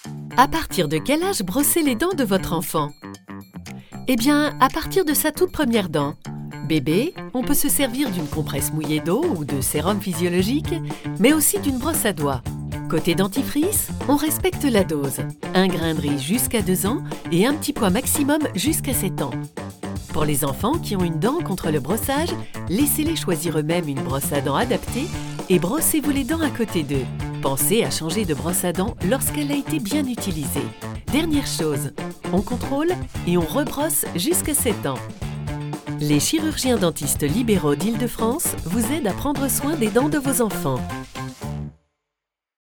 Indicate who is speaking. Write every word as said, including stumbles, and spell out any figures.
Speaker 1: À partir de quel âge brosser les dents de votre enfant? Eh bien, à partir de sa toute première dent. Bébé, on peut se servir d'une compresse mouillée d'eau ou de sérum physiologique, mais aussi d'une brosse à doigts. Côté dentifrice, on respecte la dose. Un grain de riz jusqu'à deux ans et un petit poids maximum jusqu'à sept ans. Pour les enfants qui ont une dent contre le brossage, laissez-les choisir eux-mêmes une brosse à dents adaptée et brossez-vous les dents à côté d'eux. Pensez à changer de brosse à dents lorsqu'elle a été bien utilisée. Dernière chose, on contrôle et on rebrosse jusqu'à sept ans. Les chirurgiens dentistes libéraux d'Île-de-France vous aident à prendre soin des dents de vos enfants.